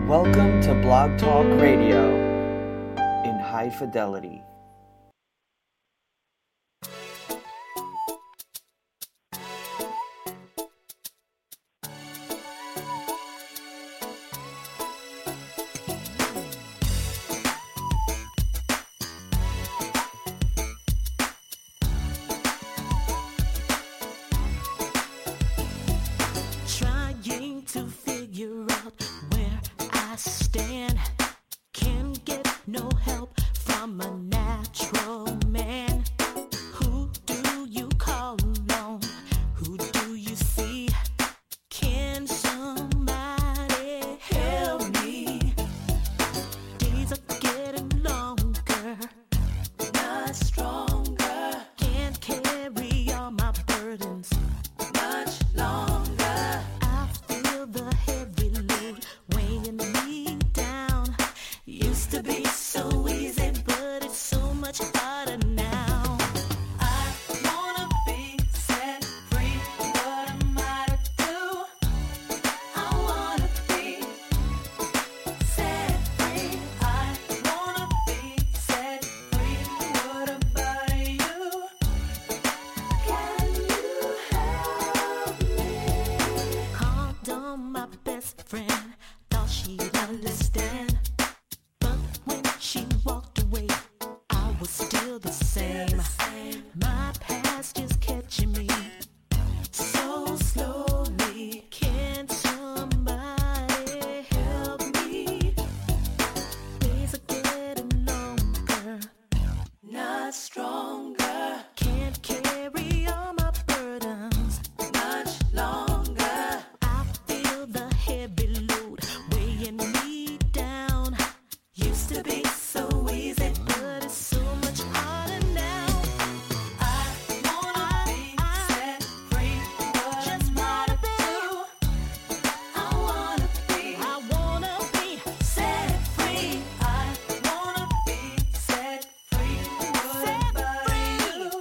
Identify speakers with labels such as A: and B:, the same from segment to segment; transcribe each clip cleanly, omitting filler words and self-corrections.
A: Welcome to Blog Talk Radio in high fidelity.
B: Trying to figure out where I stand. Can't get no help from a natural man. Who do you call on? Who do you see? Can somebody help me? Days are getting longer, not stronger. Can't carry all my burdens much longer. I feel the heavy load weighing me down. Used to be so easy, but it's so much harder now. I wanna be set free. What am I to do? I wanna be set free. I wanna be set free. What about you? Can you help me? Called on my best friend, thought she'd understand. But when she walked away, I was still the same. My past is catching me so slowly. Can somebody help me? Days are getting longer, not stronger. Can't carry all my burdens much longer. I feel the heavy load weighing me down. Used to be so easy, but it's so much harder now. I wanna be set free. What am I to do? I wanna be set free. I wanna be set free. What about you?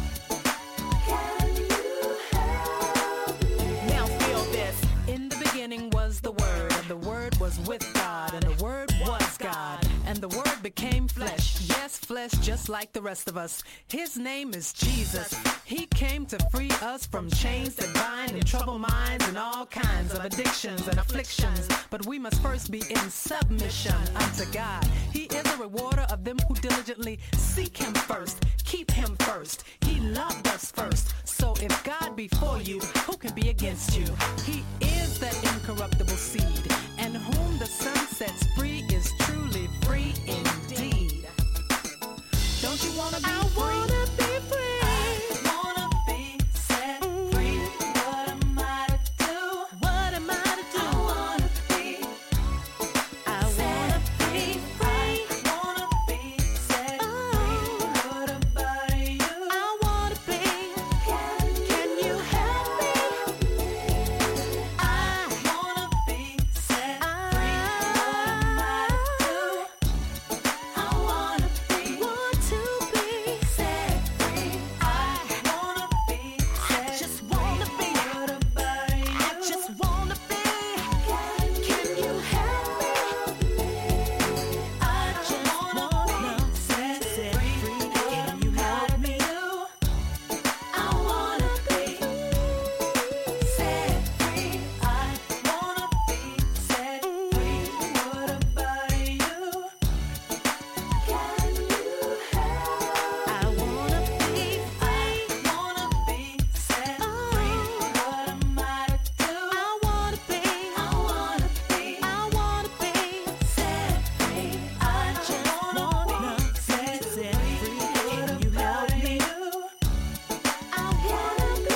B: Can you help me? Now feel this. In the beginning was the Word, and the Word was with God, and the Word was God, and the Word became flesh. Yes, flesh just like the rest of us. His name is Jesus. He came to free us from chains that bind and trouble minds and all kinds of addictions and afflictions. But we must first be in submission unto God. He is a rewarder of them who diligently seek Him first. Keep Him first. He loved us first. So if God be for you, who can be against you? He is that incorruptible seed, and whom the Son sets free is truly free indeed. Don't you wanna be free? I wanna be free. I wanna be set free. What am I to do? What am I to do? I wanna be set free. I wanna be set free. What about you? I wanna be. Can you help me? I wanna be set free. What am I to do? I wanna be. Want to be set free. I wanna be set free. I just wanna be. What about you? I just wanna be. Can you help me? I just wanna be set free. Can you help me? I wanna be set free. I wanna be set free. What about you? Can you help? I wanna be free. I wanna be set free. What am I to do? I wanna be. I wanna be. I wanna be set free. I just wanna be set free. Can you help me? I wanna be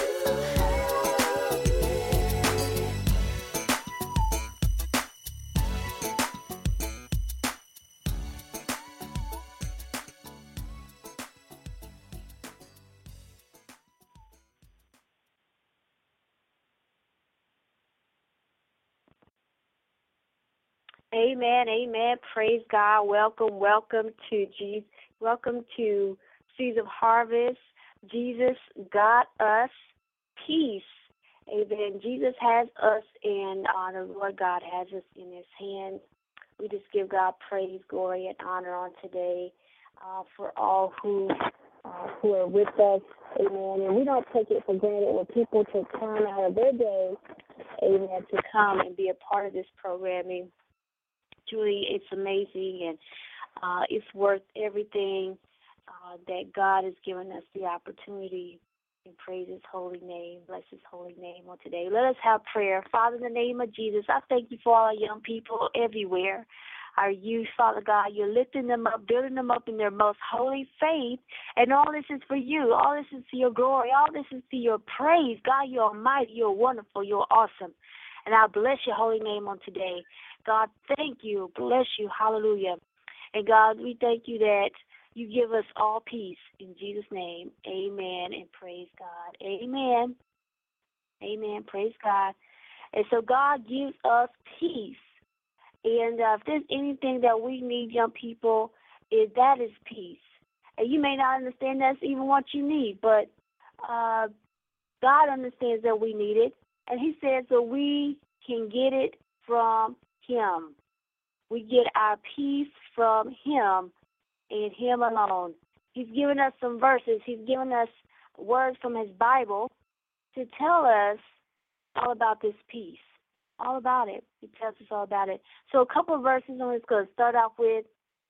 C: Amen, amen. Praise God. Welcome to Jesus. Welcome to Seeds of Harvest. Jesus got us peace. Amen. Jesus has us, and the Lord God has us in His hands. We just give God praise, glory, and honor on today for all who are with us, amen. And we don't take it for granted when people take time out of their day, amen, to come and be a part of this programming. Truly, it's amazing, and it's worth everything that God has given us the opportunity, and praise His holy name, bless His holy name on today. Let us have prayer. Father, in the name of Jesus, I thank you for all our young people everywhere. Our youth, Father God, you're lifting them up, building them up in their most holy faith, and all this is for you. All this is for your glory. All this is for your praise. God, you're almighty, you're wonderful, you're awesome. And I bless your holy name on today. God, thank you, bless you, hallelujah. And God, we thank you that you give us all peace. In Jesus' name, amen, and praise God. Amen. Amen, praise God. And so God gives us peace. And if there's anything that we need, young people, that is peace. And you may not understand that's even what you need, but God understands that we need it. And He says that we can get it from Him. We get our peace from Him and Him alone. He's given us some verses. He's given us words from His Bible to tell us all about this peace, all about it. He tells us all about it. So a couple of verses I'm just going to start off with,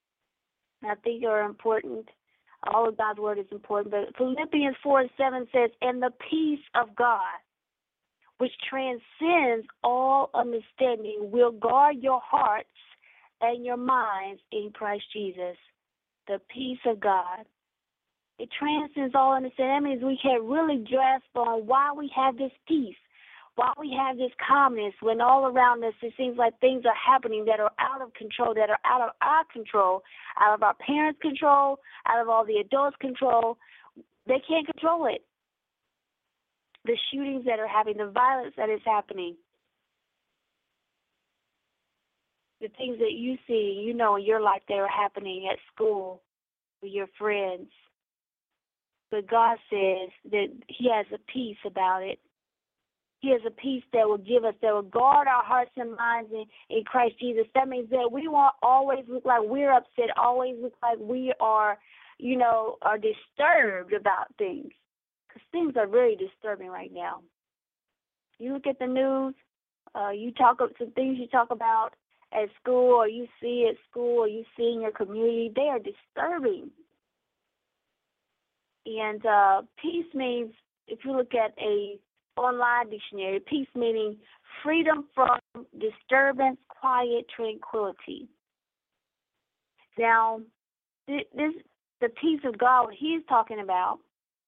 C: I think are important. All of God's word is important. But Philippians 4:7 says, "And the peace of God, which transcends all understanding, will guard your hearts and your minds in Christ Jesus." The peace of God. It transcends all understanding. That means we can really grasp on why we have this peace, why we have this calmness when all around us it seems like things are happening that are out of control, that are out of our control, out of our parents' control, out of all the adults' control. They can't control it. The shootings that are happening, the violence that is happening, the things that you see, you know, in your life that are happening at school with your friends. But God says that He has a peace about it. He has a peace that will give us, that will guard our hearts and minds in Christ Jesus. That means that we won't always look like we're upset, always look like we are, are disturbed about things. Because things are very disturbing right now. You look at the news, you talk about some things you talk about at school, or you see at school, or you see in your community, they are disturbing. And peace means, if you look at a online dictionary, peace meaning freedom from disturbance, quiet, tranquility. Now, the peace of God, what He's talking about,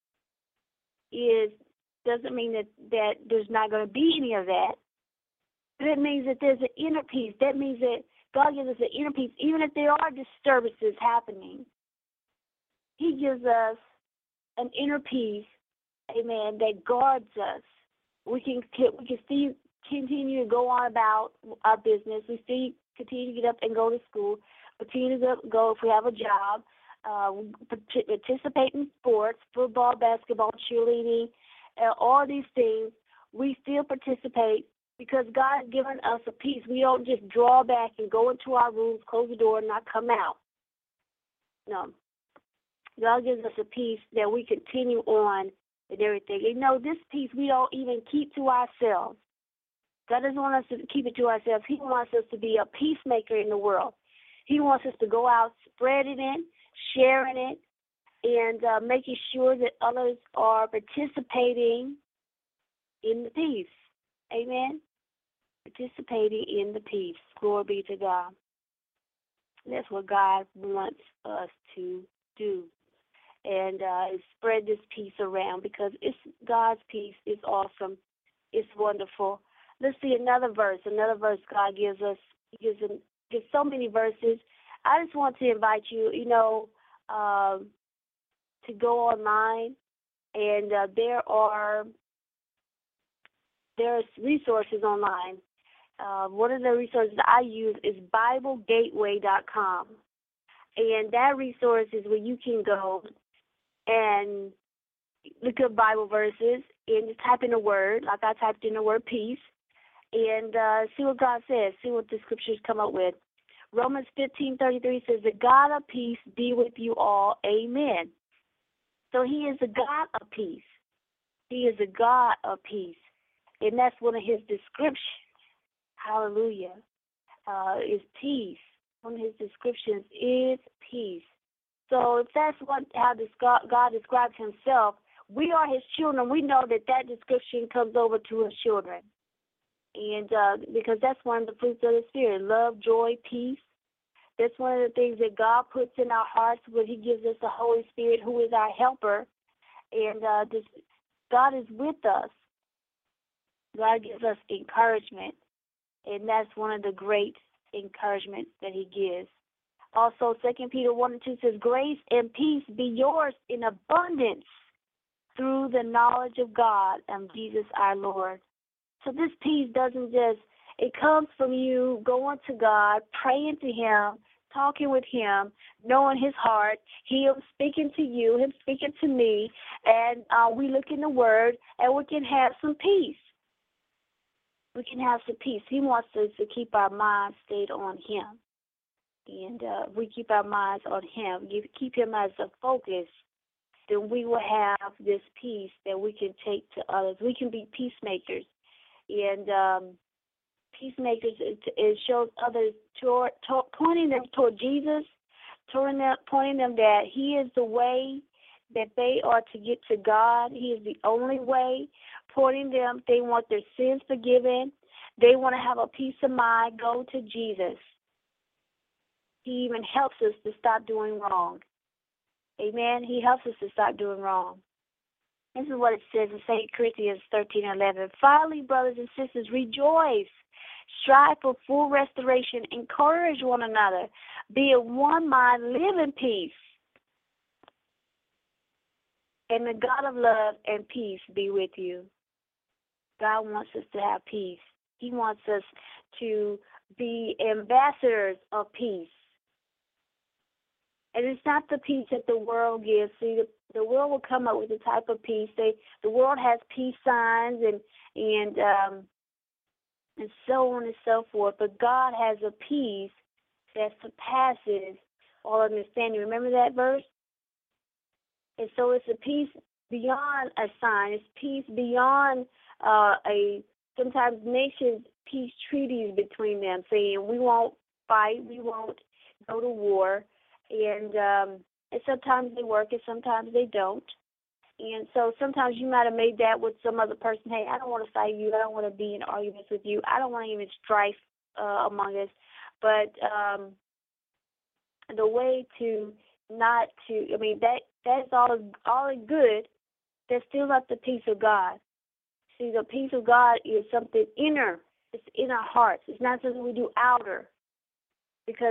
C: doesn't mean that there's not going to be any of that. But it means that there's an inner peace. That means that God gives us an inner peace, even if there are disturbances happening. He gives us an inner peace, amen, that guards us. We can still continue to go on about our business. We still continue to get up and go to school, continue to go if we have a job, participate in sports, football, basketball, cheerleading, all these things. We still participate because God has given us a peace. We don't just draw back and go into our rooms, close the door, and not come out. No. God gives us a peace that we continue on and everything. This peace we don't even keep to ourselves. God doesn't want us to keep it to ourselves. He wants us to be a peacemaker in the world. He wants us to go out spreading it, sharing it, and making sure that others are participating in the peace. Amen? Participating in the peace. Glory be to God. That's what God wants us to do. And spread this peace around because it's God's peace. It's awesome. It's wonderful. Let's see another verse. Another verse God gives us. He gives so many verses. I just want to invite you, to go online, and there are resources online. One of the resources I use is BibleGateway.com, and that resource is where you can go and look up Bible verses and just type in a word, like I typed in the word peace, and see what God says, see what the scriptures come up with. Romans 15:33 says, the God of peace be with you all. Amen. So he is a God of peace. He is a God of peace. And that's one of his descriptions. Hallelujah. Is peace. One of his descriptions is peace. So if that's how God describes himself, we are his children. We know that description comes over to his children. And because that's one of the fruits of the Spirit, love, joy, peace. That's one of the things that God puts in our hearts when he gives us the Holy Spirit, who is our helper. And God is with us. God gives us encouragement. And that's one of the great encouragements that he gives. Also, 2 Peter 1:2 says, grace and peace be yours in abundance through the knowledge of God and Jesus our Lord. So this peace doesn't just, it comes from you going to God, praying to him, talking with him, knowing his heart, him speaking to you, him speaking to me, and we look in the Word, and we can have some peace. We can have some peace. He wants us to keep our minds stayed on him. And we keep our minds on him, keep him as the focus, then we will have this peace that we can take to others. We can be peacemakers. And peacemakers, it shows others, pointing them toward Jesus, pointing them that he is the way that they are to get to God. He is the only way. Pointing them, they want their sins forgiven. They want to have a peace of mind. Go to Jesus. He even helps us to stop doing wrong. Amen. He helps us to stop doing wrong. This is what it says in 2 Corinthians 13:11. Finally, brothers and sisters, rejoice. Strive for full restoration. Encourage one another. Be of one mind. Live in peace. And the God of love and peace be with you. God wants us to have peace. He wants us to be ambassadors of peace. And it's not the peace that the world gives. See, the world will come up with a type of peace. The world has peace signs and so on and so forth. But God has a peace that surpasses all understanding. Remember that verse? And so it's a peace beyond a sign. It's peace beyond sometimes nations' peace treaties between them, saying we won't fight, we won't go to war. And sometimes they work and sometimes they don't. And so sometimes you might have made that with some other person. Hey, I don't want to fight you. I don't want to be in arguments with you. I don't want to even strife among us. But the way to not to, I mean, that's all good. That's still not the peace of God. See, the peace of God is something inner. It's in our hearts. It's not something we do outer. Because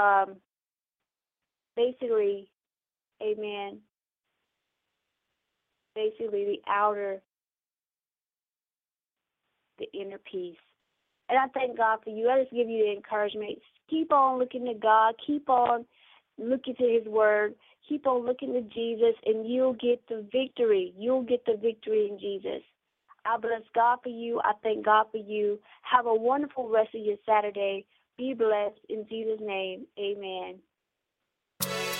C: basically, amen, basically the outer, the inner peace. And I thank God for you. I just give you the encouragement. Keep on looking to God. Keep on looking to his word. Keep on looking to Jesus, and you'll get the victory. You'll get the victory in Jesus. I bless God for you. I thank God for you. Have a wonderful rest of your Saturday. Be blessed in Jesus' name. Amen.